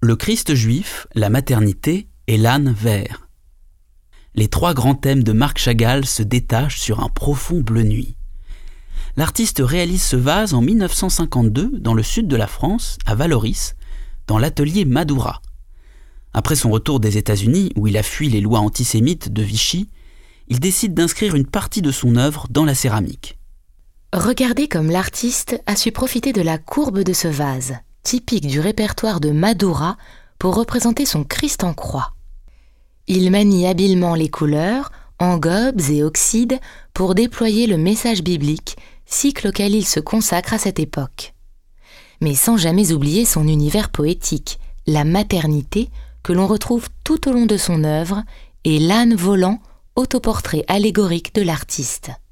le Christ juif, la maternité et l'âne vert. Les trois grands thèmes de Marc Chagall se détachent sur un profond bleu nuit. L'artiste réalise ce vase en 1952 dans le sud de la France, à Vallauris, dans l'atelier Madouras. Après son retour des États-Unis, où il a fui les lois antisémites de Vichy, il décide d'inscrire une partie de son œuvre dans la céramique. Regardez comme l'artiste a su profiter de la courbe de ce vase, typique du répertoire de Madouras, pour représenter son Christ en croix. Il manie habilement les couleurs, engobes et oxydes pour déployer le message biblique, cycle auquel il se consacre à cette époque. Mais sans jamais oublier son univers poétique, la maternité que l'on retrouve tout au long de son œuvre et l'âne volant, autoportrait allégorique de l'artiste.